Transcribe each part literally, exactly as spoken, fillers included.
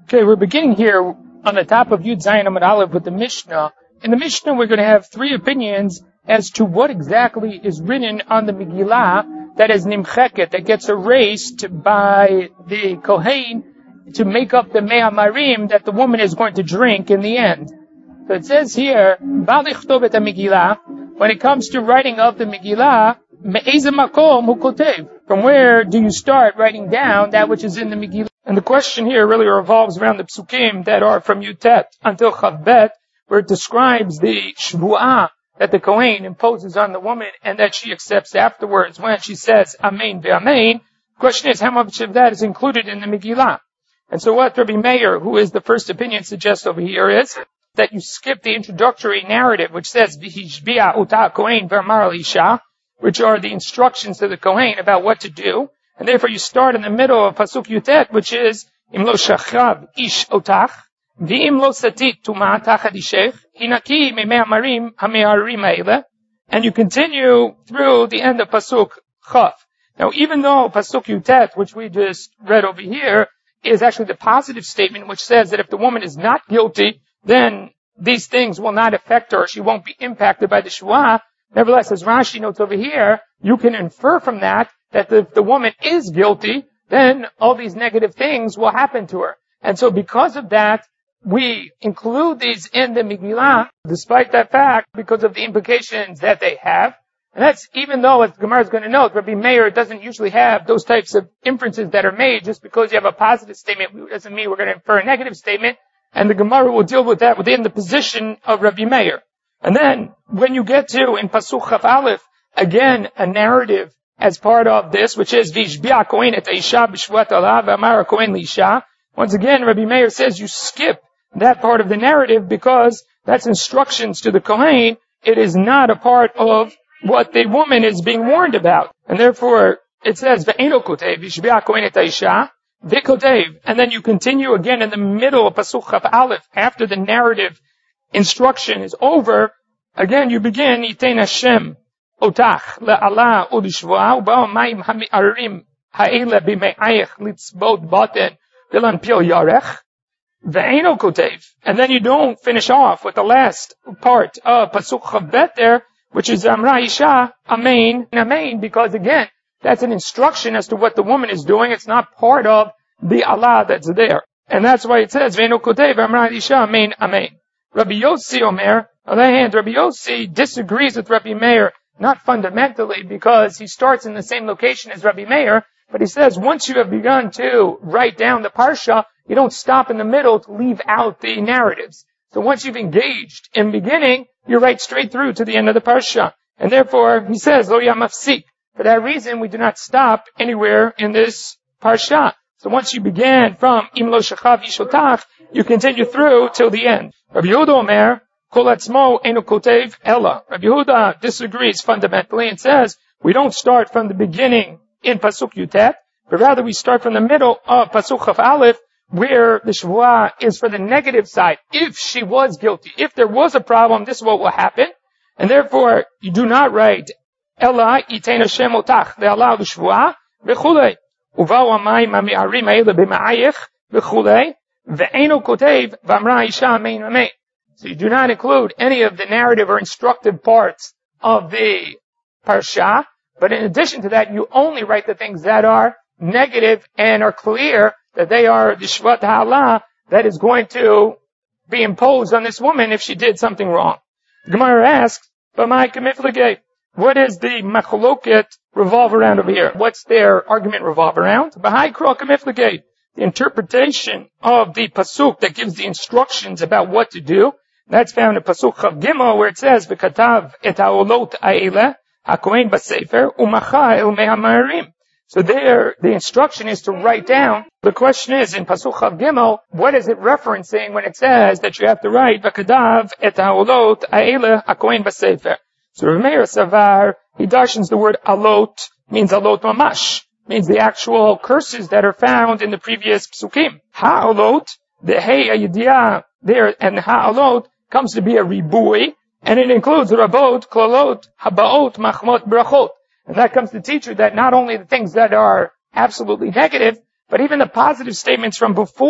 Okay, we're beginning here on the top of Yud Zayin Amud Aleph with the Mishnah. In the Mishnah, we're going to have three opinions as to what exactly is written on the Megillah that is nimcheket, that gets erased by the Kohen to make up the Mei Amarim that the woman is going to drink in the end. So it says here, Bal Yichtob et HaMegillah, when it comes to writing of the Megillah, Me'eze makom hu kotev, from where do you start writing down that which is in the Megillah? And the question here really revolves around the psukim that are from Yutet until Chavbet, where it describes the shvu'ah that the Kohen imposes on the woman and that she accepts afterwards when she says Amen ve'Amen. The question is, how much of that is included in the Megillah? And so what Rabbi Meir, who is the first opinion, suggests over here is that you skip the introductory narrative, which says V'hishbi'a uta Kohen ve'amar l'isha, which are the instructions to the Kohen about what to do. And therefore you start in the middle of Pasuk Yutet, which is Im lo shachav ish otach, v'im lo satit tuma tachad ishech, hinaki mimei amarim hame'arim ha'ele. And you continue through the end of Pasuk Chav. Now, even though Pasuk Yutet, which we just read over here, is actually the positive statement, which says that if the woman is not guilty, then these things will not affect her. She won't be impacted by the shvuah. Nevertheless, as Rashi notes over here, you can infer from that that if the woman is guilty, then all these negative things will happen to her. And so because of that, we include these in the Megillah, despite that fact, because of the implications that they have. And that's even though, as the Gemara is going to note, Rabbi Meir doesn't usually have those types of inferences that are made. Just because you have a positive statement doesn't mean we're going to infer a negative statement. And the Gemara will deal with that within the position of Rabbi Meir. And then, when you get to, in Pasuk Chaf Aleph, again, a narrative as part of this, which is, V'ishbi'a Kohen et ha'isha b'shvuat Allah v'amar Kohen l'isha. Once again, Rabbi Meir says you skip that part of the narrative because that's instructions to the Kohen. It is not a part of what the woman is being warned about. And therefore, it says, V'eino kotev, V'ishbi'a Kohen et ha'isha, V'kotev. And then you continue again in the middle of Pasuk Chaf Aleph, after the narrative instruction is over, again you begin, Yitein Hashem otach le'ala u'lishvuah u'ba'o mayim ha'mi'arim ha'ele b'me'ayech litzbot baten v'lan pil yarech ve'eno kotev. And then you don't finish off with the last part of Pasuk Chavbet there, which is Amra Isha, Amen, Amen, because again, that's an instruction as to what the woman is doing. It's not part of the Allah that's there. And that's why it says, Ve'eno kotev Amra Isha, Amen, Amen. Rabbi Yossi Omer, on the other hand, Rabbi Yossi disagrees with Rabbi Meir, not fundamentally because he starts in the same location as Rabbi Meir, but he says once you have begun to write down the parsha, you don't stop in the middle to leave out the narratives. So once you've engaged in beginning, you write straight through to the end of the parsha. And therefore, he says, Lo yamafsik. For that reason, we do not stop anywhere in this parsha. So once you began from Im lo shachav ish otach, you continue through till the end. Rabbi Yehuda Omer, Kol atzmo enu kotev ella. Rabbi Yehuda disagrees fundamentally and says, we don't start from the beginning in Pasuk Yutet, but rather we start from the middle of Pasuk Chaf Aleph, where the shvuah is for the negative side. If she was guilty, if there was a problem, this is what will happen. And therefore, you do not write, Ella yitein Hashem otach le'ala l'shvuah, v'chulei. Uva'u amayim ha'mi'arim ha'ele b'ma'ayech, v'chulei. Ve'eno kotev v'amra isha amen amen. So you do not include any of the narrative or instructive parts of the parsha, but in addition to that, you only write the things that are negative and are clear that they are the shvat ha'ala that is going to be imposed on this woman if she did something wrong. The Gemara asks, B'mai k'miflegei, what is the machloket revolve around over here? What's their argument revolve around? B'hai k'ro k'miflegei. The interpretation of the pasuk that gives the instructions about what to do. That's found in Pasuk Chav Gimel, where it says, "V'katav et ha'olot ha'ele ha'kohen b'sefer u'macha el me'amarim." So there, the instruction is to write down. The question is, in Pasuk Chav Gimel, what is it referencing when it says that you have to write, "V'katav et ha'olot ha'ele ha'kohen b'sefer"? So Rav Meir Savar, he darshans the word alot, means alot mamash. Means the actual curses that are found in the previous psukim. Ha'olot, the hey ayidiyah there, and ha'olot comes to be a ribui, and it includes rabot, klolot, habaot, machmot, brachot. And that comes to teach you that not only the things that are absolutely negative, but even the positive statements from before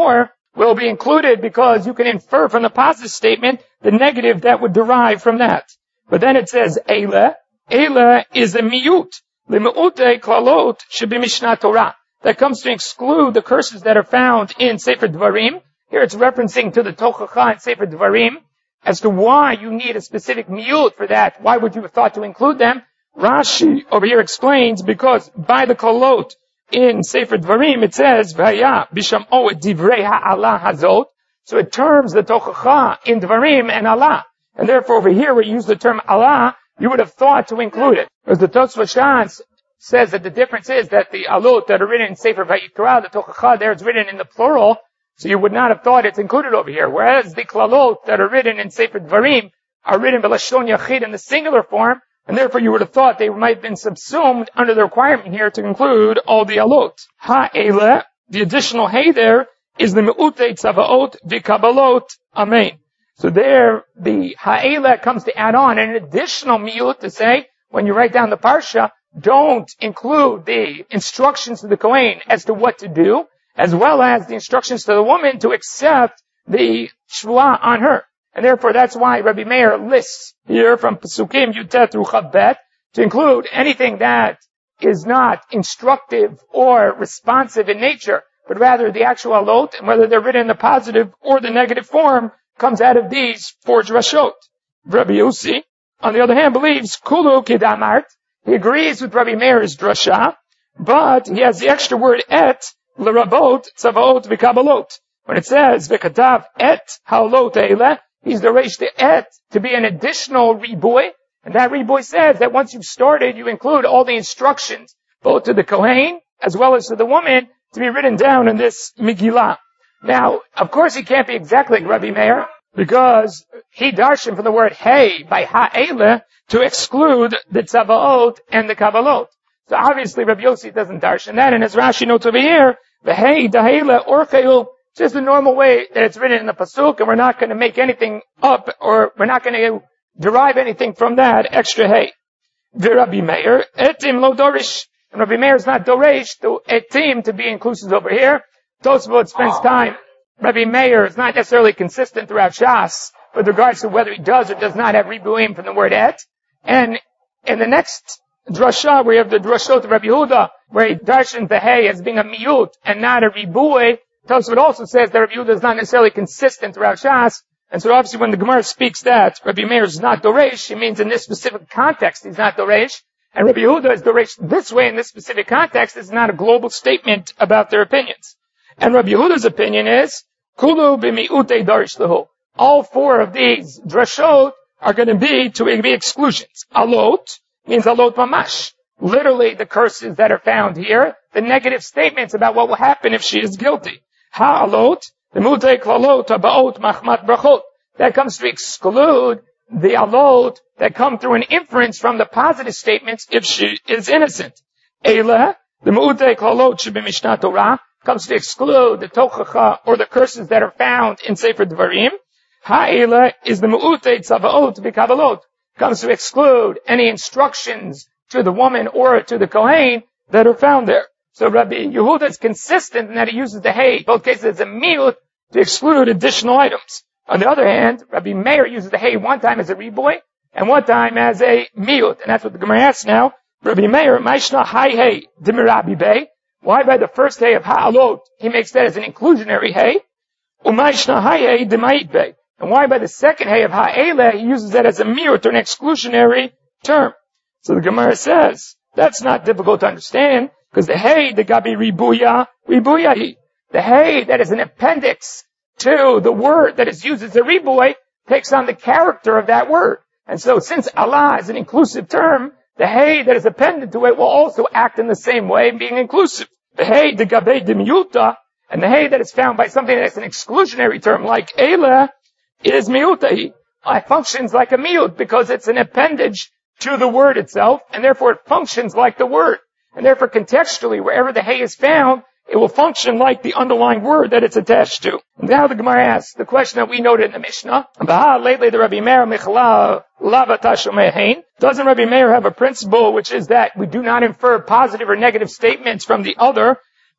will be included because you can infer from the positive statement the negative that would derive from that. But then it says, Eile. Eile is a miyut. L'me'ute klalot should be Mishnah Torah. That comes to exclude the curses that are found in Sefer Dvarim. Here it's referencing to the Tochacha in Sefer Dvarim as to why you need a specific miyut for that. Why would you have thought to include them? Rashi over here explains because by the kolot in Sefer Dvarim it says Vaya bisham'o et divrei ha'Allah hazot. So it terms the Tochacha in Dvarim and Allah. And therefore over here we use the term Allah, you would have thought to include it. Because the Tosfos Shas says that the difference is that the alot that are written in Sefer Vayikra, the Tochacha there is written in the plural, so you would not have thought it's included over here. Whereas the klalot that are written in Sefer Dvarim are written b'lashon yachid in the singular form, and therefore you would have thought they might have been subsumed under the requirement here to include all the alot. Ha'ele, the additional hay there, is the me'ute tzavaot v'kabalot, amen. So there, the ha'ele comes to add on an additional miyut to say, when you write down the parsha, don't include the instructions to the Kohen as to what to do, as well as the instructions to the woman to accept the shvuah on her. And therefore that's why Rabbi Meir lists here from Pesukim Yutet through Chavbet to include anything that is not instructive or responsive in nature, but rather the actual alot, and whether they're written in the positive or the negative form, comes out of these four drashot. Rabbi Yossi, on the other hand, believes Kulu Kidamart. He agrees with Rabbi Meir's drasha, but he has the extra word et, l'rabot, tzavaot, v'kabalot. When it says, v'katav et ha'olot eile, he's derashed the et to be an additional riboy, and that riboy says that once you've started, you include all the instructions, both to the Kohen, as well as to the woman, to be written down in this Megillah. Now, of course, he can't be exactly like Rabbi Meir, because he darshan from the word hey by ha'ele to exclude the tzavaot and the kabbalot. So obviously Rabbi Yossi doesn't darshan that, and as Rashi notes over here, the hey, dahele, orcheu, just the normal way that it's written in the pasuk, and we're not going to make anything up, or we're not going to derive anything from that extra hey. The Rabbi Meir, etim lo dorish, and Rabbi Meir is not dorish to etim to be inclusive over here. Tosfot spends time. Rabbi Meir is not necessarily consistent throughout Shas with regards to whether he does or does not have ribuim from the word et. And in the next drasha, we have the drashot of Rabbi Yehuda, where he darshans the hay as being a miyut and not a ribui. Tosfot also says that Rabbi Yehuda is not necessarily consistent throughout Shas. And so obviously when the Gemara speaks that Rabbi Meir is not doresh, he means in this specific context he's not doresh. And Rabbi Yehuda is doresh this way in this specific context. It's not a global statement about their opinions. And Rabbi Yehuda's opinion is, Kulu b'mi'ute darish lehu. All four of these drashot are going to be to be exclusions. Alot means alot mamash. Literally the curses that are found here, the negative statements about what will happen if she is guilty. Ha'alot, b'mi'ute klalot ha'ba'ot machmat brachot. That comes to exclude the alot that come through an inference from the positive statements if she is innocent. Eile, the mi'ute klalot should be Mishnah Torah, comes to exclude the tochacha or the curses that are found in Sefer Dvarim. Ha'ela is the mu'ute tzavaot v'kabalot, comes to exclude any instructions to the woman or to the Kohen that are found there. So Rabbi Yehuda is consistent in that he uses the hay, both cases as a miut, to exclude additional items. On the other hand, Rabbi Meir uses the hay one time as a riboy and one time as a miut, and that's what the Gemara asks now. Rabbi Meir, Maishna hai hay dimirabi bey. Why by the first hay of ha'alot, he makes that as an inclusionary hay? Umayshna hay demait bey. And why by the second hay of ha'ele, he uses that as a miut or an exclusionary term? So the Gemara says, that's not difficult to understand, because the hay, the gabi ribuya, ribuyahi. The hay that is an appendix to the word that is used as a riboy takes on the character of that word. And so since Allah is an inclusive term, the hay that is appended to it will also act in the same way, being inclusive. The hay, the gabe de miuta, and the hay that is found by something that's an exclusionary term like eila, is miutahi. It functions like a miut because it's an appendage to the word itself, and therefore it functions like the word. And therefore contextually, wherever the hay is found, it will function like the underlying word that it's attached to. And now the Gemara asks the question that we noted in the Mishnah. Lately, the Rabbi Meir Michla Lavatashomehain. Doesn't Rabbi Meir have a principle which is that we do not infer positive or negative statements from the other,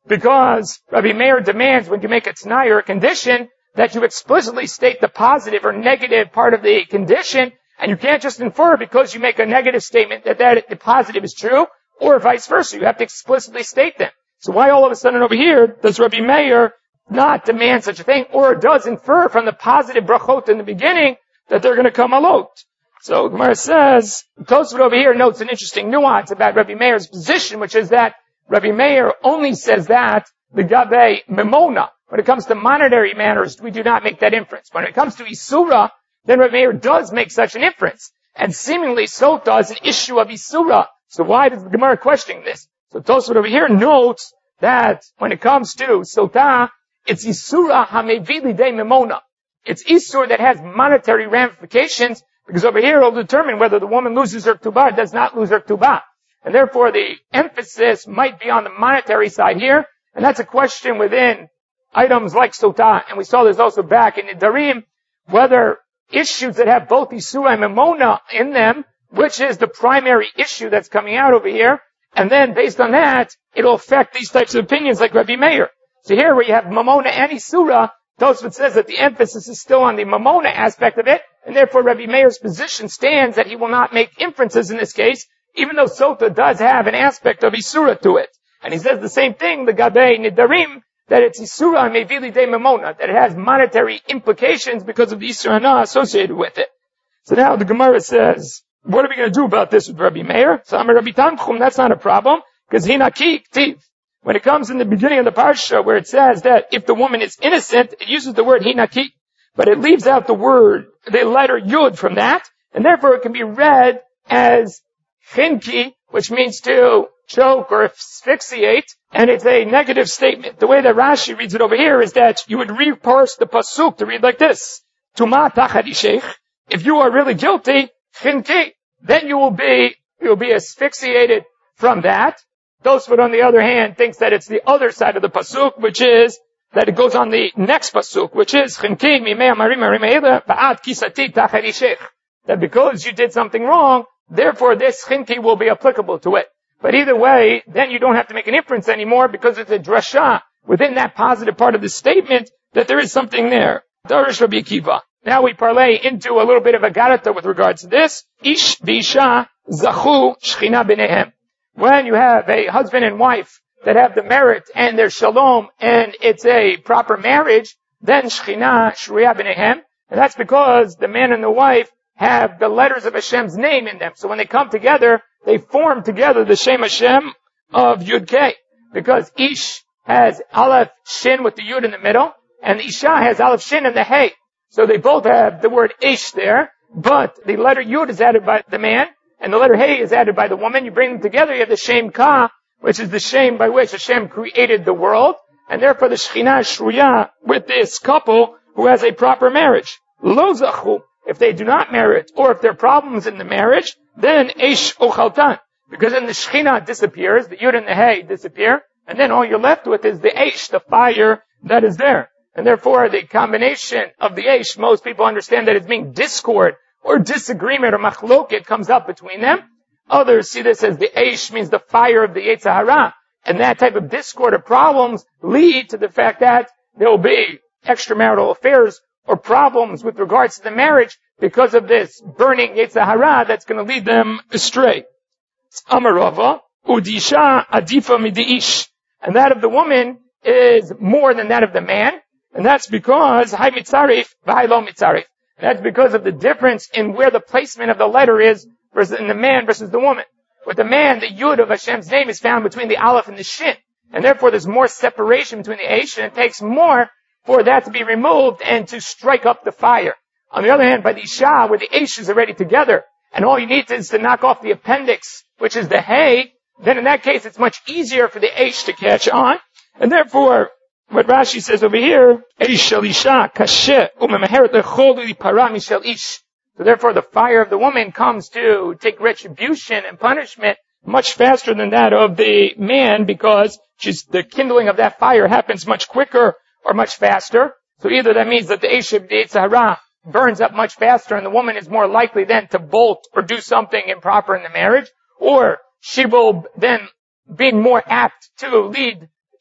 because Rabbi Meir demands when you make a t'nai or a condition that you explicitly state the positive or negative part of the condition, and you can't just infer because you make a negative statement that that the positive is true, or vice versa. You have to explicitly state them. So why all of a sudden over here does Rabbi Meir not demand such a thing, or does infer from the positive brachot in the beginning that they're going to come alot? So Gemara says, Tosfot over here notes an interesting nuance about Rabbi Meir's position, which is that Rabbi Meir only says that the gabe memona. When it comes to monetary matters, we do not make that inference. When it comes to Isura, then Rabbi Meir does make such an inference. And seemingly Sota is an issue of Isura. So why does the Gemara question this? So Tosfot over here notes that when it comes to Sota, it's Isura hamevili de memona. It's Isur that has monetary ramifications, because over here it'll determine whether the woman loses her ktubah or does not lose her ktubah. And therefore the emphasis might be on the monetary side here, and that's a question within items like Sota. And we saw this also back in Nidarim, whether issues that have both Isura and Memona in them, which is the primary issue that's coming out over here, and then based on that, it'll affect these types of opinions like Rabbi Meir. So here where you have Memona and Isura, Tosfot says that the emphasis is still on the Memona aspect of it, and therefore Rabbi Meir's position stands that he will not make inferences in this case, even though Sota does have an aspect of Isura to it. And he says the same thing, the Gabe Nidarim, that it's Isura Mevili de Memona, that it has monetary implications because of the Isura Hana associated with it. So now the Gemara says, what are we going to do about this with Rabbi Meir? So Amar Rabbi Tanchum, that's not a problem, because Hinaki Ktiv. When it comes in the beginning of the parsha where it says that if the woman is innocent, it uses the word Hinaki, but it leaves out the word, the letter Yud from that, and therefore it can be read as Chinki, which means to choke or asphyxiate, and it's a negative statement. The way that Rashi reads it over here is that you would reparse the pasuk to read like this: Tuma tachadishech. If you are really guilty, Chinki, then you will be, you will be asphyxiated from that. Tosfot, on the other hand, thinks that it's the other side of the pasuk, which is that it goes on the next pasuk, which is Chinki mimei amarim arimeila ba'at kisati tachadishech. That because you did something wrong, therefore this Chinki will be applicable to it. But either way, then you don't have to make an inference anymore because it's a drasha within that positive part of the statement that there is something there. Darish Rabbi Akiva. Now we parlay into a little bit of a garata with regards to this. Ish v'isha zachu shchina b'nehem. When you have a husband and wife that have the merit and their shalom and it's a proper marriage, then shchina shruya b'nehem. And that's because the man and the wife have the letters of Hashem's name in them. So when they come together, they form together the Shem Hashem of Yud Kei. Because Ish has Aleph Shin with the Yud in the middle, and Isha has Aleph Shin and the Hey. So they both have the word Ish there, but the letter Yud is added by the man, and the letter Hey is added by the woman. You bring them together, you have the Shem Ka, which is the Shem by which Hashem created the world, and therefore the Shechina Shruya with this couple who has a proper marriage. Lo Zachu. If they do not merit, or if there are problems in the marriage, then Eish Ochaltan. Because then the Shechina disappears, the Yud and the Hey disappear, and then all you're left with is the Eish, the fire that is there. And therefore the combination of the Eish, most people understand that it's being discord, or disagreement, or machloket comes up between them. Others see this as the Eish means the fire of the Yetzer Hara. And that type of discord or problems lead to the fact that there will be extramarital affairs, or problems with regards to the marriage because of this burning Yetzer Hara that's going to lead them astray. Amarava, udisha adifa midiish. And that of the woman is more than that of the man. And that's because hai mitzarif, v'hai lo mitzarif. That's because of the difference in where the placement of the letter is versus in the man versus the woman. With the man, the Yud of Hashem's name is found between the Aleph and the Shin. And therefore there's more separation between the Eish, and it takes more for that to be removed and to strike up the fire. On the other hand, by the Isha, where the Eish is already together, and all you need is to knock off the appendix, which is the Hay, then in that case it's much easier for the Eish to catch on. And therefore, what Rashi says over here, Eish shel Isha kashe umemeheret lechol lipara mishel ish. So therefore the fire of the woman comes to take retribution and punishment much faster than that of the man, because she's, the kindling of that fire happens much quicker or much faster. So either that means that the Eish of the Yetzer Hara burns up much faster and the woman is more likely then to bolt or do something improper in the marriage, or she will then be more apt to lead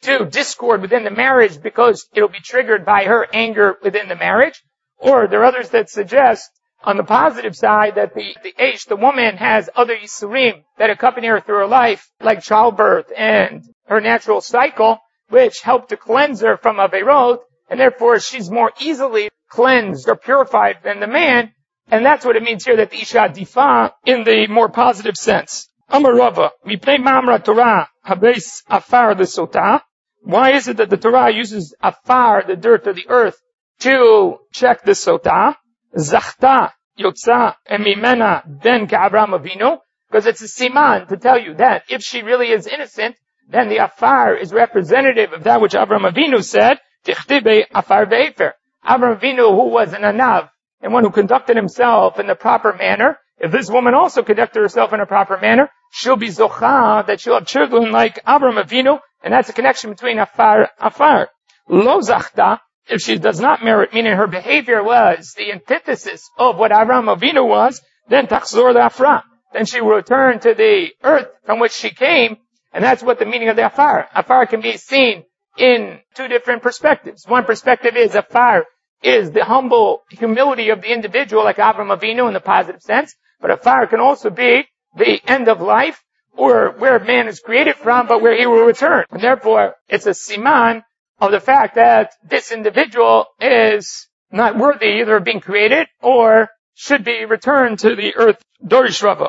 to discord within the marriage because it'll be triggered by her anger within the marriage. Or there are others that suggest, on the positive side, that the, the Aish, the woman, has other Yisurim that accompany her through her life, like childbirth and her natural cycle, which help to cleanse her from Averot, and therefore she's more easily cleansed or purified than the man, and that's what it means here, that the Isha Difa in the more positive sense. Amar Rava, Mipnei Ma'amra Torah, Habes Afar L'Sota. Why is it that the Torah uses Afar, the dirt or the earth, to check the Sota? Zachta, Yotza, and Mimena, Ben Ka'Avram Avinu, because it's a siman to tell you that if she really is innocent, then the Afar is representative of that which Avram Avinu said, Tichtibe Afar Ve'efer. Avram Avinu, who was an Anav, and one who conducted himself in the proper manner, if this woman also conducted herself in a proper manner, she'll be Zocha, that she'll have children like Avram Avinu, and that's a connection between Afar, Afar. Lo Zachta, if she does not merit, meaning her behavior was the antithesis of what Avram Avinu was, then Tachzor Afra. Then she will return to the earth from which she came, and that's what the meaning of the Afar. Afar can be seen in two different perspectives. One perspective is Afar is the humble humility of the individual, like Avram Avinu in the positive sense, but Afar can also be the end of life, or where man is created from, but where he will return. And therefore, it's a siman of the fact that this individual is not worthy either of being created or should be returned to the earth. Dorish Rava,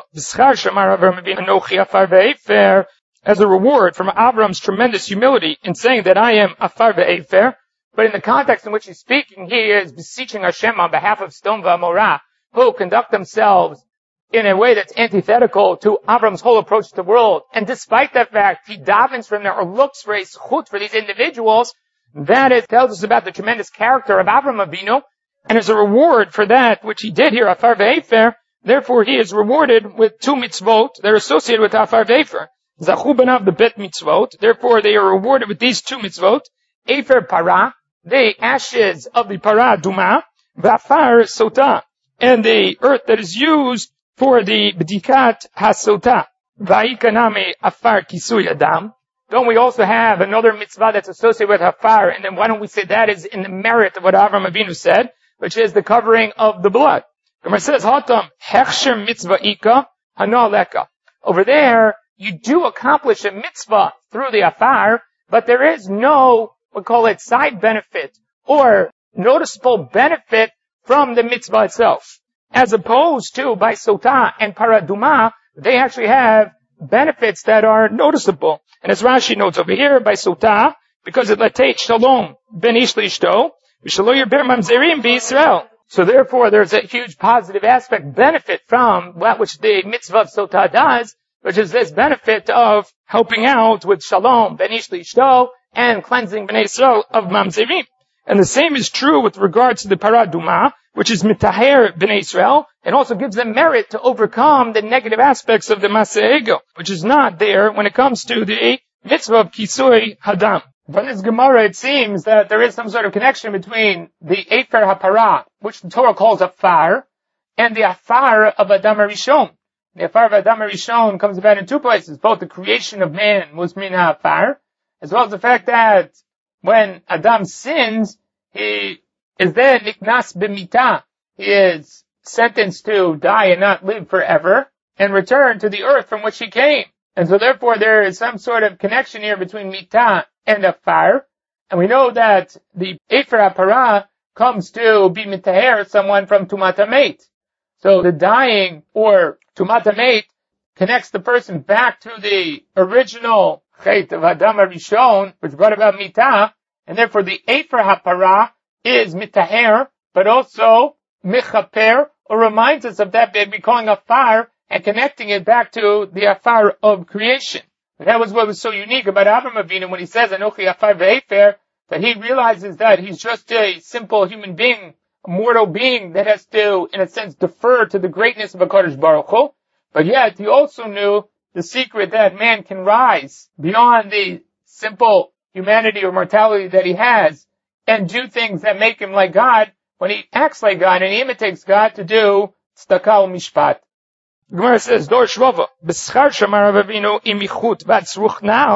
as a reward from Avram's tremendous humility in saying that I am Afar ve'efer, but in the context in which he's speaking, he is beseeching Hashem on behalf of Sodom v'Amorah, who conduct themselves in a way that's antithetical to Avram's whole approach to the world. And despite that fact, he davens from there or looks for a zchut for these individuals. That is, tells us about the tremendous character of Avram Avinu, and as a reward for that which he did here, Afar ve'efer, therefore he is rewarded with two mitzvot that are associated with Afar ve'efer. Zachu b'nav the bet mitzvot, therefore they are rewarded with these two mitzvot. Efer para, the ashes of the para duma, v'afar sota, and the earth that is used for the b'dikat hasota, v'aikaname afar kisui adam. Don't we also have another mitzvah that's associated with Afar? And then why don't we say that is in the merit of what Avram Avinu said, which is the covering of the blood. Gemara says, Hatam, hechsher mitzvah ika, hanaleka. Over there, you do accomplish a mitzvah through the Afar, but there is no, we call it side benefit, or noticeable benefit from the mitzvah itself. As opposed to by Sota and Paraduma, they actually have benefits that are noticeable. And as Rashi notes over here, by Sota, because it latate shalom ben ish lishto, v'shalo yirber mamzerim b'Yisrael. So therefore, there's a huge positive aspect, benefit from that which the mitzvah of Sota does, which is this benefit of helping out with shalom ben ish lishto and cleansing b'nei Yisrael of mamzerim. And the same is true with regards to the paraduma, which is mitaher b'nei Yisrael, and also gives them merit to overcome the negative aspects of the Maseh Ego, which is not there when it comes to the mitzvah of Kisui Hadam. From this Gemara, it seems that there is some sort of connection between the Efer HaPara, which the Torah calls Afar, and the Afar of Adam HaRishon. The Afar of Adam HaRishon comes about in two places. Both the creation of man was min ha'afar, as well as the fact that when Adam sins, he is then niknas b'mita. He is sentenced to die and not live forever, and return to the earth from which he came. And so therefore there is some sort of connection here between mita and afar. And we know that the Efer HaPara comes to be mitaher someone from Tumat HaMeit. So the dying or Tumat HaMeit connects the person back to the original Chet of Adam HaRishon, which brought about mita, and therefore the Efer HaPara is mitaher, but also mechaper, or reminds us of that by calling afar and connecting it back to the afar of creation. And that was what was so unique about Avram Avinu when he says, Anochi afar ve'efer, that he realizes that he's just a simple human being, a mortal being that has to, in a sense, defer to the greatness of HaKadosh Baruch Hu. But yet, he also knew the secret that man can rise beyond the simple humanity or mortality that he has and do things that make him like God when he acts like God and he imitates God to do tzedakah mishpat. Gemara says, Dor Shvova, b'schar shamar Avinu imichut v'atzruch nal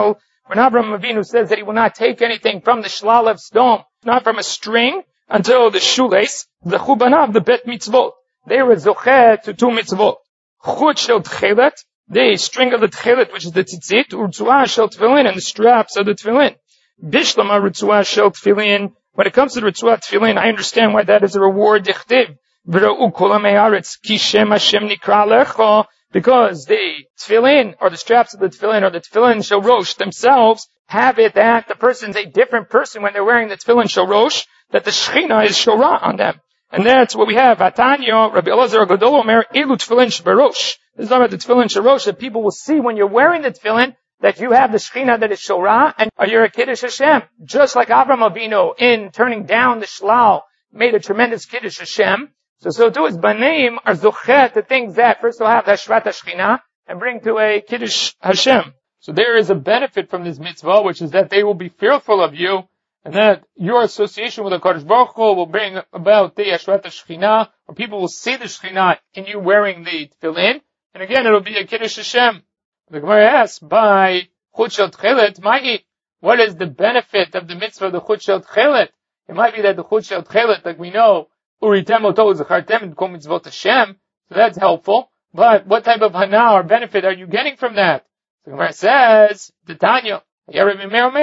when Avraham Avinu says that he will not take anything from the shlal of stone, not from a string, until the shoelace, the chubanav, the bet mitzvot. They were zocheh to two mitzvot. Chut shel tchelet, the string of the tchelet, which is the tzitzit, urtzuah shel tefillin, and the straps of the tefillin. Bishlama rutzuah shel tefillin. When it comes to the rutzuah tefillin, I understand why that is a reward. Dichtiv v'ra'u kol ha'mei haaretz ki shem Hashem nikra lecha, because the tefillin, or the straps of the tefillin, or the tefillin shel rosh themselves, have it that the person's a different person when they're wearing the tefillin shel rosh, that the Shechina is shora on them. And that's what we have. Atanya, Rabbi Elazar Gadol Omer, Elu tefillin shebarosh. This is about the tefillin shebarosh, that people will see when you're wearing the tefillin that you have the Shechina that is shora, and you're a Kiddush Hashem. Just like Avraham Avinu, in turning down the shlal, made a tremendous Kiddush Hashem. So, so too is Banim are zochet, the things that first will have the Shvat Shechina, and bring to a Kiddush Hashem. So there is a benefit from this mitzvah, which is that they will be fearful of you, and that your association with the Kadosh Baruch Hu will bring about the Ashrat Shechina, or people will see the Shechina in you wearing the tefillin, and again it will be a Kiddush Hashem. The Gemara asks, by Chut Shel Tchelet, Magi, what is the benefit of the mitzvah of the Chut Shel Tchelet? It might be that the Chut Shel Tchelet, like we know, Uritem Oto Zachartem and Kol Mitzvot Hashem, so that's helpful, but what type of hana or benefit are you getting from that? The Gemara says, the Tanya, why was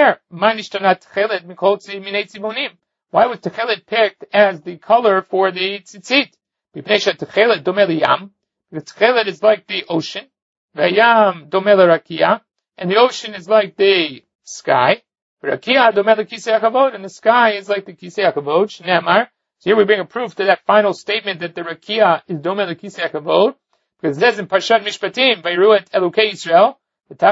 techelet picked as the color for the tzitzit? The techelet is like the ocean, and the ocean is like the sky, and the sky is like the kisei hakavod. So here we bring a proof to that final statement that the rakia is domeh lekisei hakavod, because it says in Parshat Mishpatim, Vayru et Elukei Yisrael, by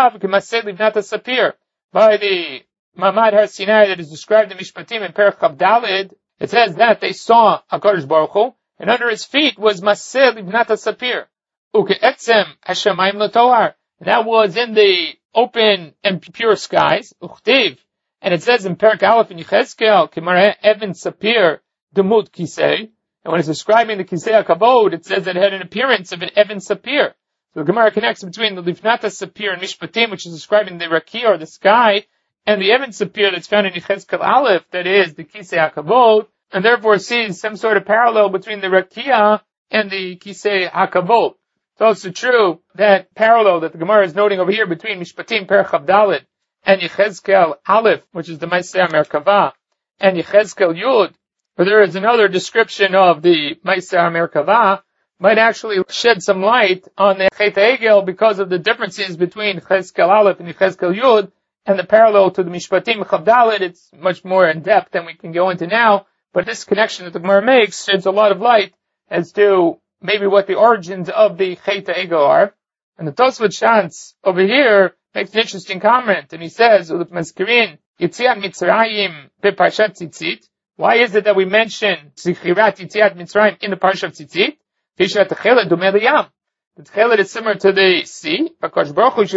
the Mamad Har Sinai that is described in Mishpatim in Perek Chav Daled, it says that they saw HaKadosh Baruch Hu, and under his feet was Maseh Livnat HaSapir. Uke'etzem Hashemayim L'Tohar. That was in the open and pure skies. Uchtiv. And it says in Perek Aleph in Yechezkel, K'mareh Evan Sapir Demut Kisei. And when it's describing the Kisei HaKavod, it says that it had an appearance of an Evan Sapir. So the Gemara connects between the Livnat HaSapir and Mishpatim, which is describing the Rakia or the sky, and the Evan Sapir that's found in Yechezkel Aleph, that is the Kisei HaKavod, and therefore sees some sort of parallel between the Rakia and the Kisei HaKavod. It's also true that parallel that the Gemara is noting over here between Mishpatim Perek Chav Daled and Yechezkel Aleph, which is the Maaseh HaMerkavah, and Yechezkel Yud, where there is another description of the Maaseh HaMerkavah, might actually shed some light on the Chet Egel because of the differences between Yechezkel Aleph and Yechezkel Yud, and the parallel to the Mishpatim Chav Daled. It's much more in depth than we can go into now, but this connection that the Gemara makes sheds a lot of light as to maybe what the origins of the Chet Egel are. And the Tosfot Shantz over here makes an interesting comment, and he says, Uluf Maskirin, Yitziat Mitzrayim Beparshat Tzitzit. Why is it that we mention Zichirat Yitziat Mitzrayim in the Parsha of Tzitzit? The tchelet is similar to the sea. Hashem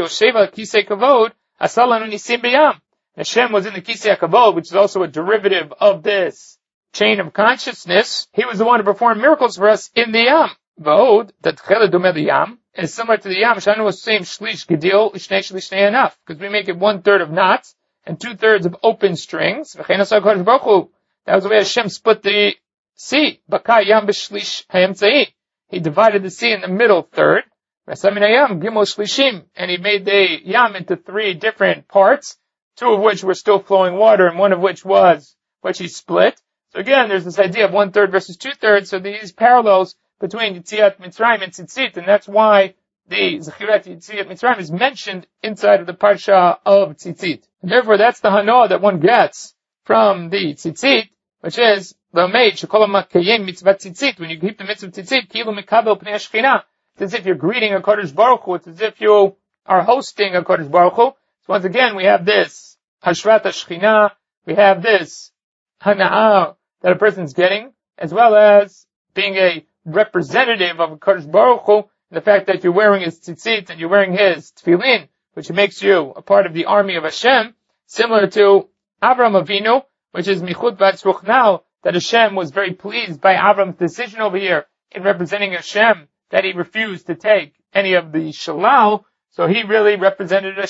was in the kisei hakavod, which is also a derivative of this chain of consciousness. He was the one to perform miracles for us in the yam. V'od, the tchelet domeh liyam, is similar to the yam. Shanu was same shlish gedil l'shnei shlishnei enough, because we make it one third of knots and two thirds of open strings. That was the way Hashem split the sea. Bakay yam b'shlish hayamtzai. He divided the sea in the middle third, and he made the yam into three different parts, two of which were still flowing water, and one of which was, which he split. So again, there's this idea of one third versus two thirds, so these parallels between Yitziat Mitzrayim and Tzitzit, and that's why the Zechirat Yitziat Mitzrayim is mentioned inside of the Parsha of Tzitzit. And therefore, that's the hana that one gets from the Tzitzit, which is, when you keep the mitzvah of tzitzit, it's as if you're greeting a Kodesh Baruch Hu, it's as if you are hosting a Kodesh Baruch Hu. So once again, we have this Hashrat HaShechina, we have this Hana'ah that a person's getting, as well as being a representative of a Kodesh Baruch Hu, the fact that you're wearing his tzitzit and you're wearing his tefillin, which makes you a part of the army of Hashem, similar to Avraham Avinu, which is Michut Vatzruch now, that Hashem was very pleased by Avram's decision over here in representing Hashem, that he refused to take any of the shalal, so he really represented Hashem.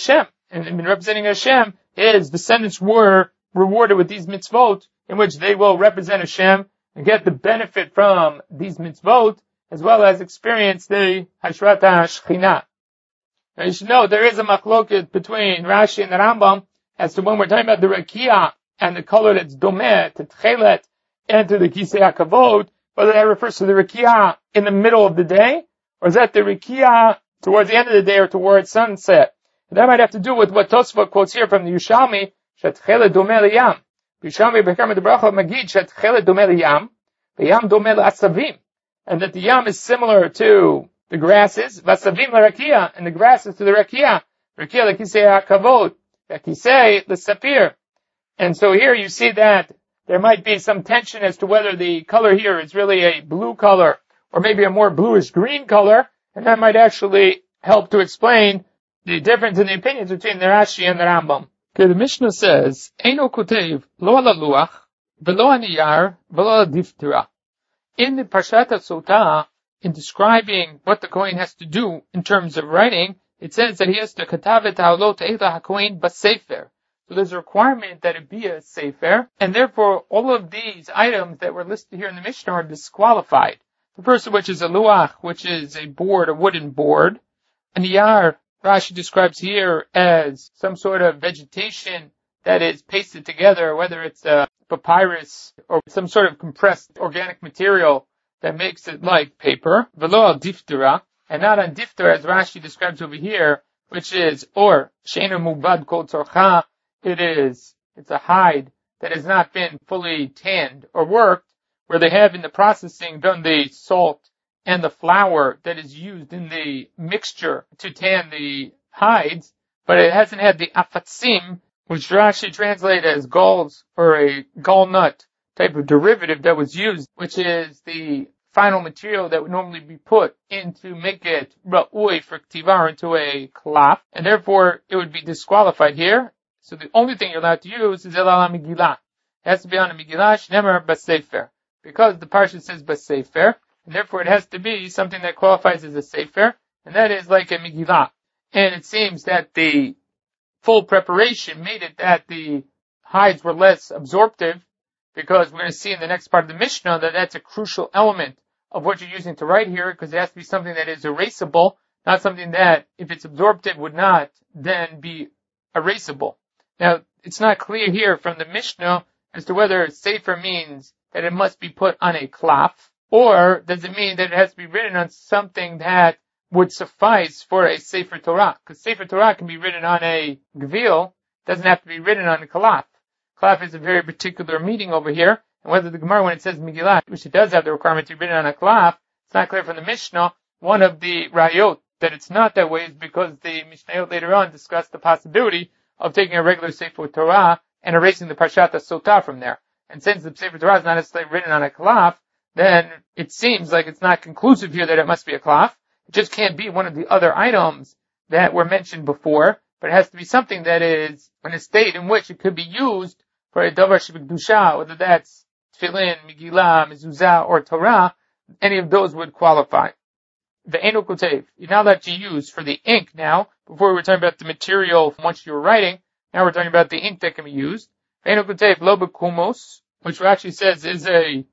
and, and representing Hashem, his descendants were rewarded with these mitzvot, in which they will represent Hashem and get the benefit from these mitzvot, as well as experience the Hashrat HaShekhinah. Now you should know there is a machloket between Rashi and the Rambam as to when we're talking about the rakia and the color that's domeh to tchelet and to the kisei hakavod, whether that refers to the rakia in the middle of the day, or is that the rakia towards the end of the day or towards sunset. And that might have to do with what Tosfot quotes here from the Yerushalmi, shetchelet domeh liyam. Yerushalmi b'Kama de Bracha magid shetchelet domeh liyam, v'yam domeh l'asavim, and that the yam is similar to the grasses, v'asavim l'rakia, and the grasses to the rakia, rakia l'kisei hakavod, l'kisei l'sapir. And so here you see that there might be some tension as to whether the color here is really a blue color or maybe a more bluish green color, and that might actually help to explain the difference in the opinions between the Rashi and the Rambam. Okay, the Mishnah says, Eino kotev lo ala luach, velo aniyar, velo ala diftira. In the Parshat Sotah, in describing what the Kohen has to do in terms of writing, it says that he has to katavet ha'olot eila ha'kohen b'sefer. So there's a requirement that it be a sefer, and therefore all of these items that were listed here in the Mishnah are disqualified. The first of which is a luach, which is a board, a wooden board. An iyar, Rashi describes here as some sort of vegetation that is pasted together, whether it's a papyrus or some sort of compressed organic material that makes it like paper. Velo al diftera, and not on diftera as Rashi describes over here, which is or she'eino mubad kol tzorcha. It is, it's a hide that has not been fully tanned or worked, where they have in the processing done the salt and the flour that is used in the mixture to tan the hides, but it hasn't had the afatzim, which Rashi translates as galls or a gall nut type of derivative that was used, which is the final material that would normally be put in to make it ra'ui for ktivar, into a klaf, and therefore it would be disqualified here. So the only thing you're allowed to use is el ala megillah. It has to be on a megillah, shnemer b'sefer. Because the parsha says b'sefer, and therefore it has to be something that qualifies as a sefer, and that is like a megillah. And it seems that the full preparation made it that the hides were less absorptive, because we're going to see in the next part of the Mishnah that that's a crucial element of what you're using to write here, because it has to be something that is erasable, not something that, if it's absorptive, would not then be erasable. Now, it's not clear here from the Mishnah as to whether sefer means that it must be put on a klaf, or does it mean that it has to be written on something that would suffice for a sefer Torah? Because sefer Torah can be written on a gvil, doesn't have to be written on a klaf. Klaf is a very particular meaning over here, and whether the Gemara, when it says Megillah, which it does have the requirement to be written on a klaf, it's not clear from the Mishnah. One of the rayot that it's not that way is because the Mishnayot later on discussed the possibility of taking a regular sefer Torah and erasing the Parshat Sotah from there. And since the sefer Torah is not necessarily written on a klaf, then it seems like it's not conclusive here that it must be a klaf. It just can't be one of the other items that were mentioned before, but it has to be something that is in a state in which it could be used for a davar shebekdusha, whether that's tefillin, megillah, mezuzah, or Torah. Any of those would qualify. The eino kotev, you're not allowed to use for the ink now. Before we were talking about the material from which you were writing, now we're talking about the ink that can be used. Eino kotev lo bekumos, which Rashi says is a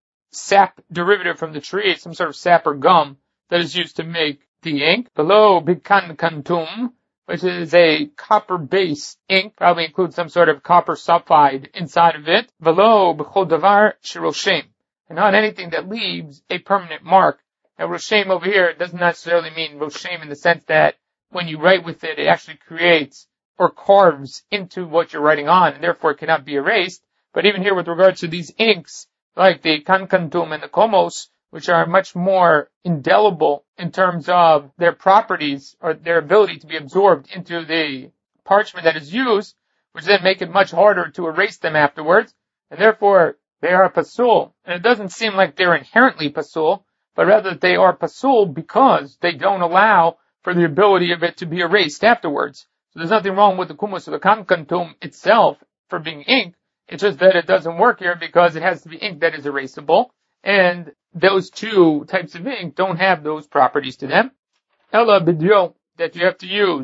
sap derivative from the tree, some sort of sap or gum that is used to make the ink. Below bikan kantum, which is a copper-based ink, probably includes some sort of copper sulfide inside of it. Below b'chol davar shiroshem, and not anything that leaves a permanent mark. Now, roshem over here doesn't necessarily mean roshem in the sense that when you write with it, it actually creates or carves into what you're writing on, and therefore it cannot be erased. But even here with regards to these inks, like the kankantum and the komos, which are much more indelible in terms of their properties or their ability to be absorbed into the parchment that is used, which then make it much harder to erase them afterwards, and therefore they are pasul. And it doesn't seem like they're inherently pasul, but rather they are pasul because they don't allow for the ability of it to be erased afterwards. So there's nothing wrong with the kumos or the kankantum itself for being ink. It's just that it doesn't work here because it has to be ink that is erasable, and those two types of ink don't have those properties to them. Ella bidyo, that you have to use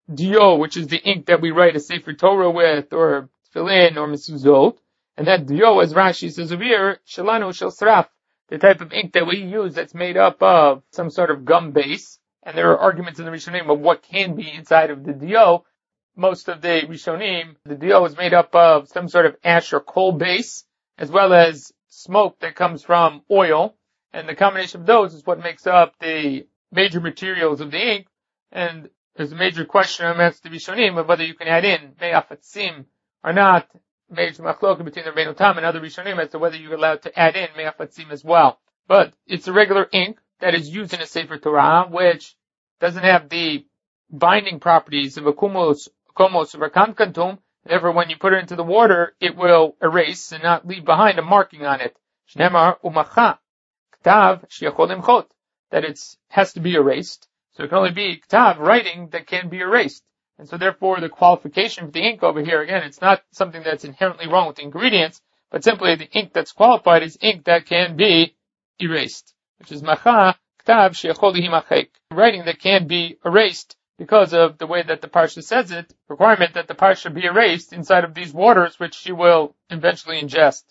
dio, which is the ink that we write a Sefer Torah with, or tefillin, or mezuzot. And that dio, as Rashi says over here, shalanu shel sraf, the type of ink that we use that's made up of some sort of gum base. And there are arguments in the Rishonim of what can be inside of the dio. Most of the Rishonim, the dio is made up of some sort of ash or coal base, as well as smoke that comes from oil. And the combination of those is what makes up the major materials of the ink. And there's a major question amongst the Rishonim of whether you can add in me'afatzim or not. Major machloket between the Rabbeinu Tam and other Rishonim as to whether you're allowed to add in me'afatzim as well. But it's a regular ink that is used in a Sefer Torah, which doesn't have the binding properties of a kumos, kumos or a kankantum. Therefore, when you put it into the water, it will erase and not leave behind a marking on it. Shnemar umacha ktav sheyachol limchot, that it has to be erased. So it can only be ktav, writing, that can be erased. And so therefore, the qualification for the ink over here, again, it's not something that's inherently wrong with the ingredients, but simply the ink that's qualified is ink that can be erased, which is macha ktav sheyachol limachek, writing that can be erased because of the way that the parsha says it, requirement that the parsha be erased inside of these waters, which she will eventually ingest.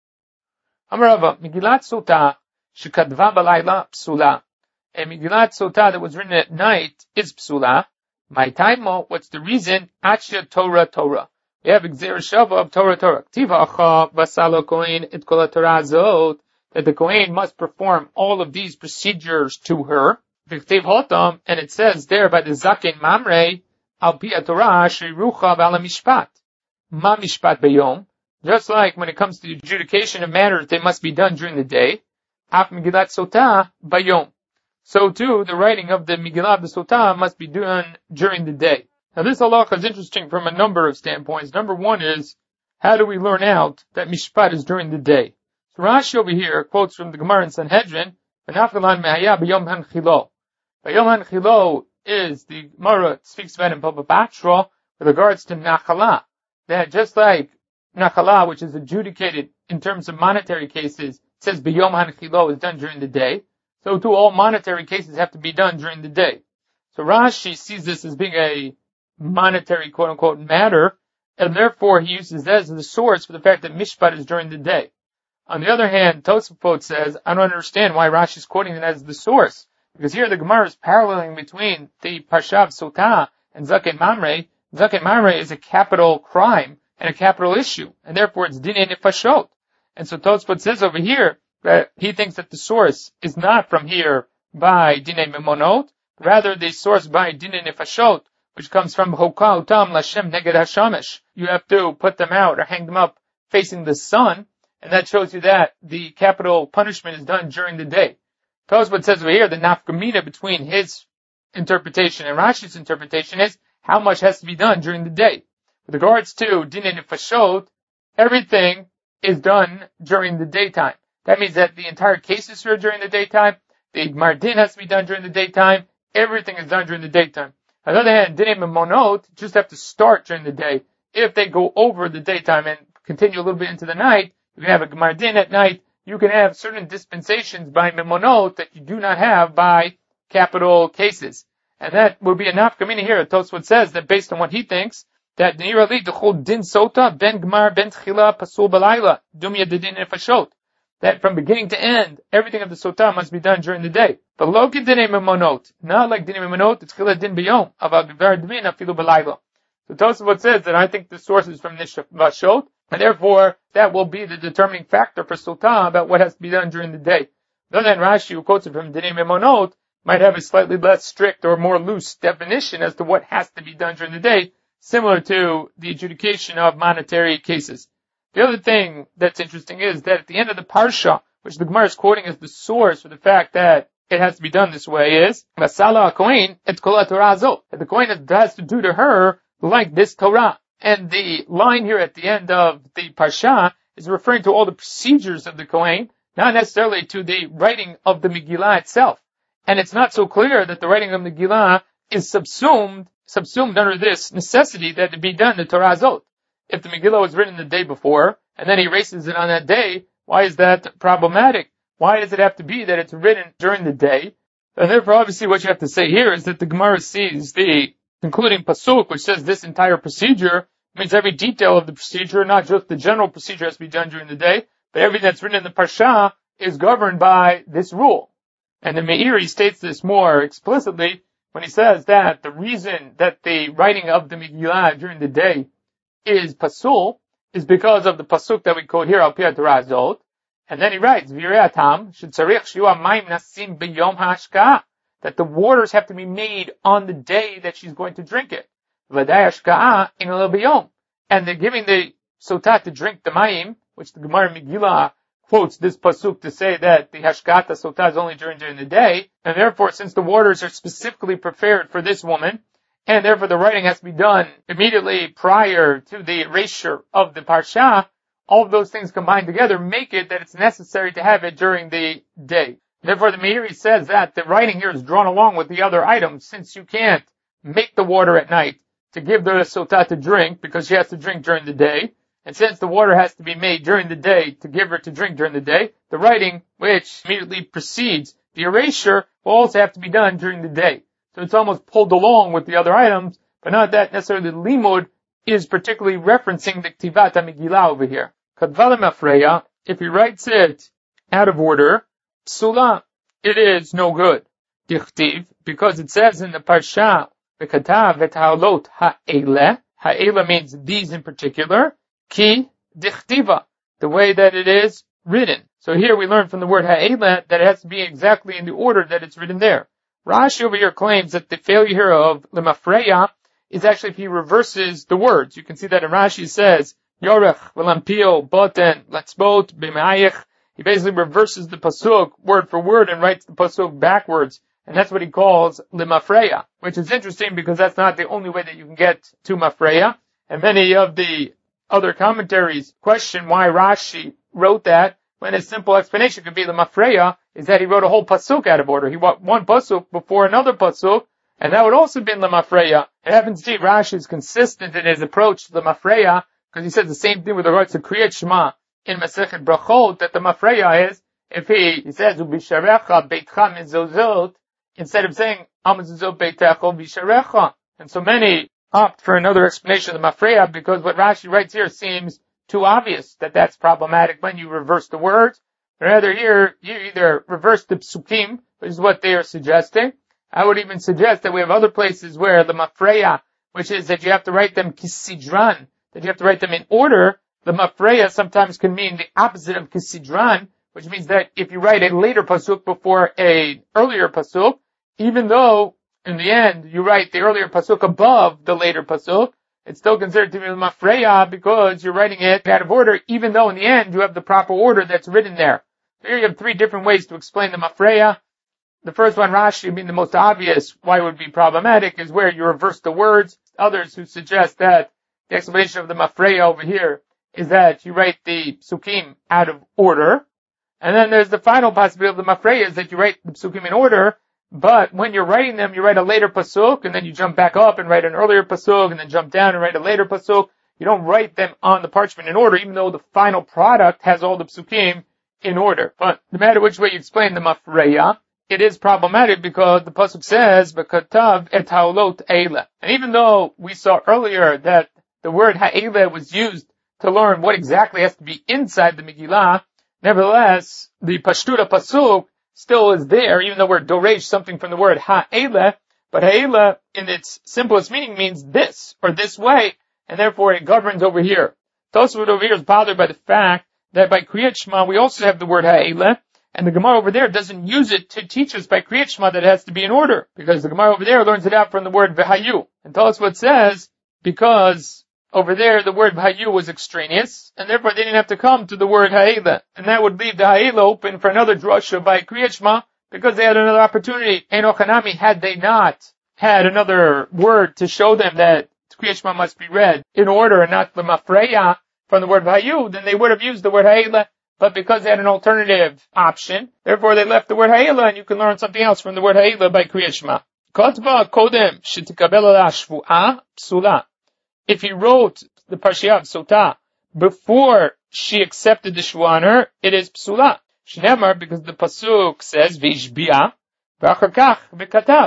Amarava, Megillat Sotah shekadva balayla psula. A Megillat Sotah that was written at night is psula. My taimo, what's the reason? Achya Torah Torah. We have Gzeira Shava of Torah Torah. Ktiva acha vasalo kohen et kol Torah zot, that the kohen must perform all of these procedures to her. V'ktiv hotam, and it says there by the Zaken Mamre, al pi Torah sheirucha v'ala mishpat. Ma mishpat beyom. Just like when it comes to the adjudication of matters, they must be done during the day. Af Megillat Sotah bayom. So too, the writing of the Megillah Sotah must be done during the day. Now this halacha is interesting from a number of standpoints. Number one is, how do we learn out that Mishpat is during the day? So Rashi over here quotes from the Gemara in Sanhedrin, V'nafkalan me'aya b'yom hanchilo. B'yom hanchilo is, the Gemara speaks about in Baba Batra with regards to Nachala. That just like Nachala, which is adjudicated in terms of monetary cases, it says b'yom hanchilo is done during the day. So too, all monetary cases have to be done during the day. So Rashi sees this as being a monetary quote-unquote matter, and therefore he uses that as the source for the fact that Mishpat is during the day. On the other hand, Tosafot says, I don't understand why Rashi is quoting it as the source, because here the Gemara is paralleling between the Parshav Sotah and Zaken Mamre. Zaken Mamre is a capital crime and a capital issue, and therefore it's Dinei Nefashot. And so Tosafot says over here, that he thinks that the source is not from here by Dinei Memonot, rather the source by Dinei Nefashot, which comes from Hokah Utam Lashem Neged HaShamesh. You have to put them out or hang them up facing the sun, and that shows you that the capital punishment is done during the day. Tosfot says over here, the nafkamina between his interpretation and Rashi's interpretation is how much has to be done during the day. With regards to Dinei Nefashot, everything is done during the daytime. That means that the entire case is heard during the daytime. The Mardin has to be done during the daytime. Everything is done during the daytime. On the other hand, Dinei Memonot just have to start during the day. If they go over the daytime and continue a little bit into the night, you can have a Mardin at night. You can have certain dispensations by Memonot that you do not have by capital cases. And that will be a nafkamina here. Tosfot says that based on what he thinks, that Nirali Dechol Din Sota Ben Gmar Ben Tchila Pasul Balayla Dumya Din Nefashot. That from beginning to end, everything of the Sotah must be done during the day. But lo ki Dinei Memonot, not like Dinei Memonot, it's Chila Din B'yom, Aval Gvar Dmin Afilu Balayla. So Tosafot says that I think the source is from Nefashot, and therefore that will be the determining factor for Sotah about what has to be done during the day. Though then Rashi, who quotes it from Dinei Memonot, might have a slightly less strict or more loose definition as to what has to be done during the day, similar to the adjudication of monetary cases. The other thing that's interesting is that at the end of the Parsha, which the Gemara is quoting as the source for the fact that it has to be done this way, is Vasala Kohen et Kol Torah Zot, that the Kohen has to do to her like this Torah. And the line here at the end of the Parsha is referring to all the procedures of the Kohen, not necessarily to the writing of the Megillah itself. And it's not so clear that the writing of the Megillah is subsumed, subsumed under this necessity that it be done the Torah Zot. If the Megillah was written the day before, and then he erases it on that day, why is that problematic? Why does it have to be that it's written during the day? And therefore, obviously, what you have to say here is that the Gemara sees the including pasuk, which says this entire procedure, means every detail of the procedure, not just the general procedure has to be done during the day, but everything that's written in the parsha is governed by this rule. And the Meiri states this more explicitly when he says that the reason that the writing of the Megillah during the day is pasul is because of the pasuk that we quote here, Al Pi HaTorah Zot. And then he writes, V'yireatam shetzarich shiu hamayim nasim b'yom ha'ashka'ah, that the waters have to be made on the day that she's going to drink it. V'day hashka'ah in el b'yom. And they're giving the sotah to drink the mayim, which the Gemara Megillah quotes this pasuk to say that the hashka'at sotah is only during, during the day. And therefore, since the waters are specifically prepared for this woman, and therefore the writing has to be done immediately prior to the erasure of the parsha, all of those things combined together make it that it's necessary to have it during the day. Therefore, the Meiri says that the writing here is drawn along with the other items, since you can't make the water at night to give the sotah to drink, because she has to drink during the day, and since the water has to be made during the day to give her to drink during the day, the writing, which immediately precedes the erasure, will also have to be done during the day. So it's almost pulled along with the other items, but not that necessarily the limud is particularly referencing the Ktivat HaMegillah over here. Kadvalim Afreya, if he writes it out of order, psula, it is no good. Dichtiv, because it says in the Parsha, V'katav et ha'olot ha'ele, ha'ele means these in particular, ki dichtiva, the way that it is written. So here we learn from the word ha'ele that it has to be exactly in the order that it's written there. Rashi over here claims that the failure here of lemafreya is actually if he reverses the words. You can see that in Rashi says, Yorech, v'lampio, boten, latzbot, b'me'ayich. He basically reverses the pasuk word for word and writes the pasuk backwards. And that's what he calls lemafreya, which is interesting because that's not the only way that you can get to mafreya. And many of the other commentaries question why Rashi wrote that, when a simple explanation could be the mafreya is that he wrote a whole pasuk out of order. He wrote one pasuk before another pasuk, and that would also be the mafreya. It happens to be Rashi is consistent in his approach to the mafreya, because he says the same thing with regards to Kriyat Shema in Masechet Brachot, that the mafreya is, if he, he says, Ubisharecha beitcha mezuzot, instead of saying, Amazuzot beitecha ubisharecha. And so many opt for another explanation of the mafreya, because what Rashi writes here seems too obvious that that's problematic when you reverse the words. Rather here, you either reverse the psukim, which is what they are suggesting. I would even suggest that we have other places where the mafreya, which is that you have to write them kisidran, that you have to write them in order. The mafreya sometimes can mean the opposite of kisidran, which means that if you write a later pasuk before a earlier pasuk, even though in the end you write the earlier pasuk above the later pasuk, it's still considered to be mafreya because you're writing it out of order, even though in the end you have the proper order that's written there. Here you have three different ways to explain the mafreya. The first one, Rashi, being the most obvious why it would be problematic, is where you reverse the words. Others who suggest that the explanation of the mafreya over here is that you write the psukim out of order. And then there's the final possibility of the mafreya is that you write the psukim in order, but when you're writing them, you write a later pasuk, and then you jump back up and write an earlier pasuk, and then jump down and write a later pasuk. You don't write them on the parchment in order, even though the final product has all the psukim in order. But no matter which way you explain the mafreya, it is problematic because the pasuk says, "V'katav et ha'olot eile." And even though we saw earlier that the word ha'eile was used to learn what exactly has to be inside the Megillah, nevertheless, the pashtura pasuk still is there, even though we're doresh something from the word ha'eile, but ha'eile in its simplest meaning means this, or this way, and therefore it governs over here. Tosfot over here is bothered by the fact that by Kriyat Shema we also have the word ha'eile, and the Gemara over there doesn't use it to teach us by Kriyat Shema that it has to be in order, because the Gemara over there learns it out from the word v'hayu. And Tosfot says, because over there the word v'hayu was extraneous, and therefore they didn't have to come to the word ha'eile. And that would leave the ha'eile open for another drasha by Kriyat Shema, because they had another opportunity. Ein ochanami, had they not had another word to show them that Kriyat Shema must be read in order and not the mafreya from the word v'hayu, then they would have used the word ha'eile. But because they had an alternative option, therefore they left the word ha'eile, and you can learn something else from the word ha'eile by Kriyat Shema. Kotva kodem shetikabel ala shvu'ah psula. If he wrote the Parsha of Sotah before she accepted the shvuah on her, it is psula. Shnemar, because the pasuk says v'ishbiah v'achar kach v'katav.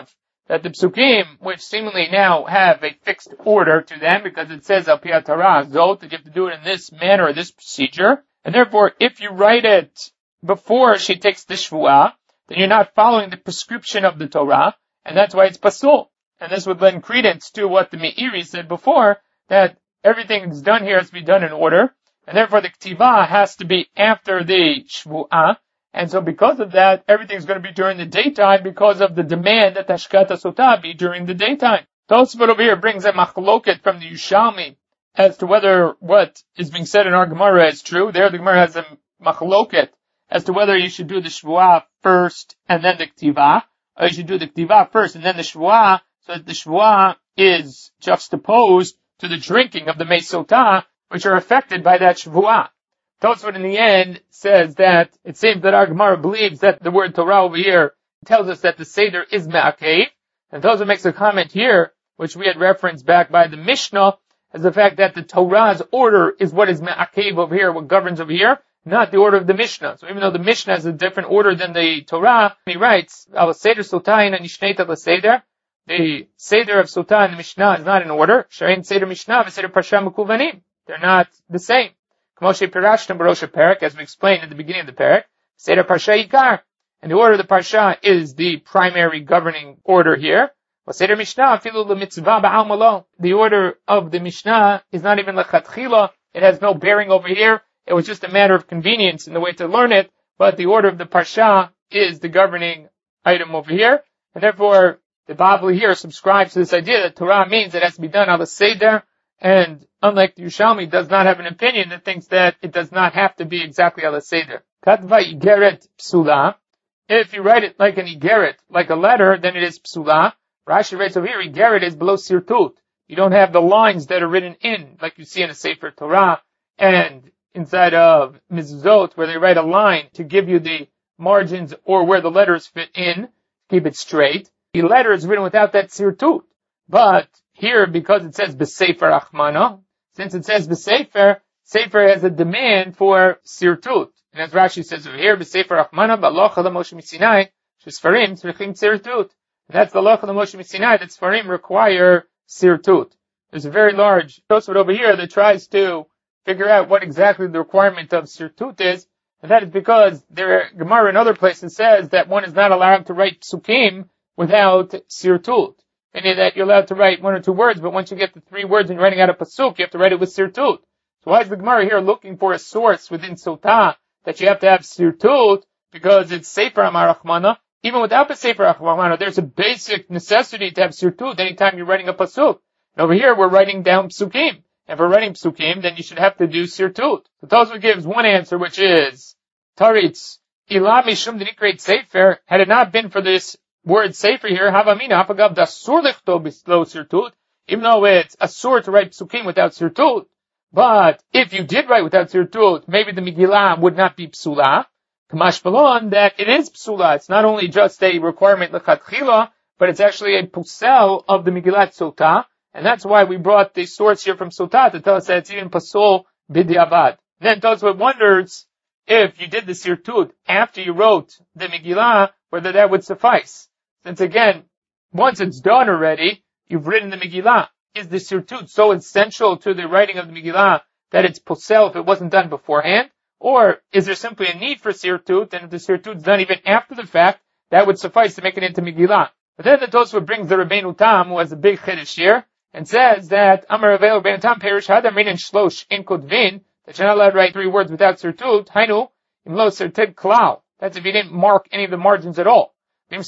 that the psukim, which seemingly now have a fixed order to them, because it says al pi Torah zot, that you have to do it in this manner or this procedure, and therefore if you write it before she takes the shvuah, then you're not following the prescription of the Torah, and that's why it's pasul. And this would lend credence to what the Meiri said before, that everything that's done here has to be done in order, and therefore the ktivah has to be after the shvuah, and so because of that, everything's going to be during the daytime because of the demand that Hashkata Sotah be during the daytime. Tosfot over here brings a machloket from the Yushalmi as to whether what is being said in our Gemara is true. There the Gemara has a machloket as to whether you should do the shvuah first and then the ktivah, or you should do the ktivah first and then the shvuah, so that the shvuah is juxtaposed to the drinking of the Mei Sotah, which are affected by that shvuah. Tosfot in the end says that it seems that our Gemara believes that the word Torah over here tells us that the Seder is me'akev, and Tosfot makes a comment here, which we had referenced back by the Mishnah, as the fact that the Torah's order is what is me'akev over here, what governs over here, not the order of the Mishnah. So even though the Mishnah has a different order than the Torah, he writes, Al Seder Sotah and Nishneta la Seder, the Seder of Sotah and the Mishnah is not in order. Sharein Seder Mishnah and Seder Parsha Mekuvanim. They're not the same. Moshe Pirashtam Barosha Perek, as we explained at the beginning of the Perek, Seder Parsha Yikar. And the order of the Parsha is the primary governing order here. Seder Mishnah, Filu L'Mitzvah Ba'al Malo. The order of the Mishnah is not even L'Chatchila. It has no bearing over here. It was just a matter of convenience in the way to learn it. But the order of the Parsha is the governing item over here. And therefore, the Bavli here subscribes to this idea that Torah means it has to be done al Seder. And unlike the Yushalmi, does not have an opinion that thinks that it does not have to be exactly al Seder. Katva Igeret Psula. If you write it like an Igeret, like a letter, then it is Psula. Rashi writes over here, Igeret is below Sirtut. You don't have the lines that are written in, like you see in a Sefer Torah, and inside of Mizuzot, where they write a line to give you the margins or where the letters fit in, keep it straight. The letter is written without that Sirtut. But here, because it says B'Sefer Achmana, since it says B'Sefer, Sefer has a demand for Sirtut. And as Rashi says over here, B'Sefer Achmana, B'Alocha L'Moshe Misinai, Shesfarim Tzrichim Sirtut. That's the Locha L'Moshe Misinai, that Sfarim require Sirtut. There's a very large Tosfot over here that tries to figure out what exactly the requirement of Sirtut is, and that is because there, Gemara in other places says that one is not allowed to write Psukim without Sirtut. Meaning that you're allowed to write one or two words, but once you get the three words and you're writing out a pasuk, you have to write it with sirtut. So why is the Gemara here looking for a source within Sotah that you have to have sirtut? Because it's Sefer Amar Achmana. Even without the Sefer Achmana, there's a basic necessity to have sirtut anytime you're writing a pasuk. And over here, we're writing down psukim. If we're writing psukim, then you should have to do sirtut. So Tosfot gives one answer, which is Taritz Ilah Mishum D'Nikret Sefer. Had it not been for this word Sefer here, Havamina, Hapagav Dasur Lichto Bislo Sirtut, even though it's asur to write psukim without sirtut, but if you did write without sirtut, maybe the Megillah would not be psula. Kamash Balon, that it is psula. It's not only just a requirement lechatchila, but it's actually a pusel of the Megillat Sotah, and that's why we brought the source here from Sotah to tell us that it's even pasul b'diavad. Then Tosfot wonders if you did the sirtut after you wrote the Megillah, whether that would suffice. Since again, once it's done already, you've written the Megillah. Is the sirtut so essential to the writing of the Megillah that it's posel if it wasn't done beforehand? Or is there simply a need for sirtut, and if the sirtut is done even after the fact, that would suffice to make it into Megillah? But then the Tosfot brings the Rabbeinu Tam, who has a big chiddush here, and says that Amar Rav Rabbeinu Tam perish hadam rin shlosh in kotvin, that you're not allowed to write three words without sirtut. Hainu imlo sirtut klal. That's if you didn't mark any of the margins at all. But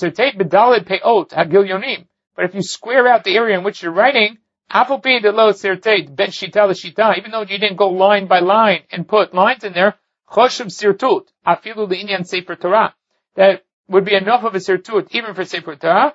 if you square out the area in which you're writing, even though you didn't go line by line and put lines in there, that would be enough of a sirtut even for Sefer Torah.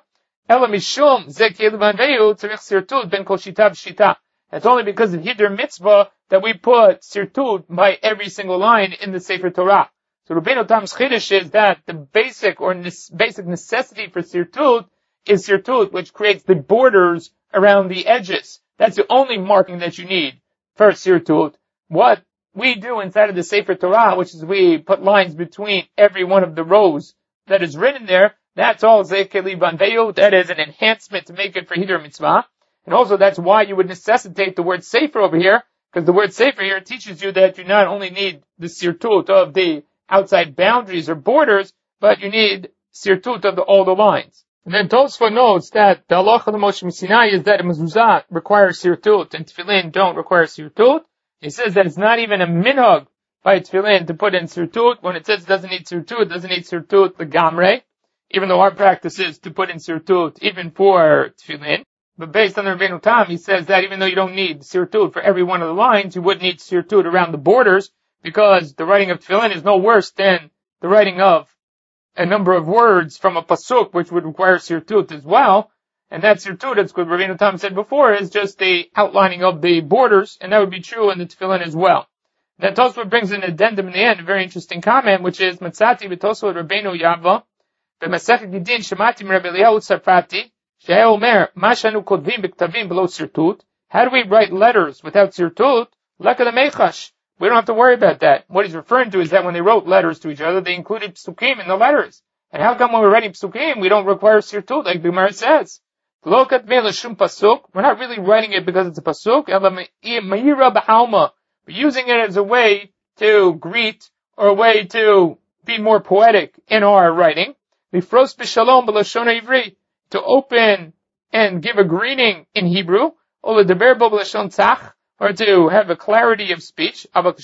It's only because of Hiddur Mitzvah that we put sirtut by every single line in the Sefer Torah. So Rabbeinu Tam's chiddush is that the basic or ne- basic necessity for sirtut is sirtut, which creates the borders around the edges. That's the only marking that you need for sirtut. What we do inside of the Sefer Torah, which is we put lines between every one of the rows that is written there, That's all Zekeli Banveyu. That is an enhancement to make it for Hiddur Mitzvah. And also that's why you would necessitate the word Sefer over here, because the word Sefer here teaches you that you not only need the Sirtut of the outside boundaries or borders, but you need Sirtut of the, all the lines. And then Tosfot notes that the halacha of Moshe Sinai is that a mezuzah requires Sirtut and Tefillin don't require Sirtut. He says that it's not even a minhag by Tefillin to put in Sirtut. When it says it doesn't need Sirtut, it doesn't need Sirtut legamre, even though our practice is to put in Sirtut even for Tefillin. But based on the Rabbeinu Tam, he says that even though you don't need Sirtut for every one of the lines, you would need Sirtut around the borders, because the writing of Tefillin is no worse than the writing of a number of words from a pasuk, which would require Sirtut as well. And that Sirtut, as Rabbeinu Tam said before, is just the outlining of the borders, and that would be true in the Tefillin as well. Then Tosfot brings an addendum in the end, a very interesting comment, which is, Matzati b'Tosfot Rabbeinu Yava, b'Masechet Gidin Shemati m'Rabbi Eliyahu Tzarfati, she'eh omer, ma shanu kodvim b'ktavim below Sirtut. How do we write letters without Sirtut? Leka l'meichash. We don't have to worry about that. What he's referring to is that when they wrote letters to each other, they included psukim in the letters. And how come when we're writing psukim, we don't require Sirtut, like the Gemara says? We're not really writing it because it's a pasuk. We're using it as a way to greet, or a way to be more poetic in our writing. To open and give a greeting in Hebrew, or to have a clarity of speech. But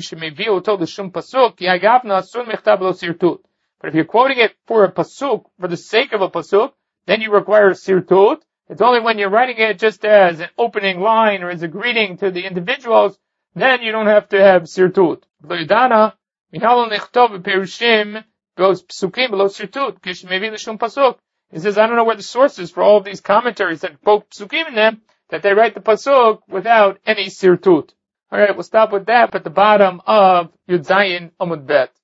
if you're quoting it for a pasuk, for the sake of a pasuk, then you require Sirtut. It's only when you're writing it just as an opening line or as a greeting to the individuals, then you don't have to have Sirtut. Goes psukim below Sirtut. He says, I don't know where the source is for all of these commentaries that quote psukim in them, that they write the pasuk without any Sirtut. Alright, we'll stop with that at the bottom of Yud Zayin Amud Bet.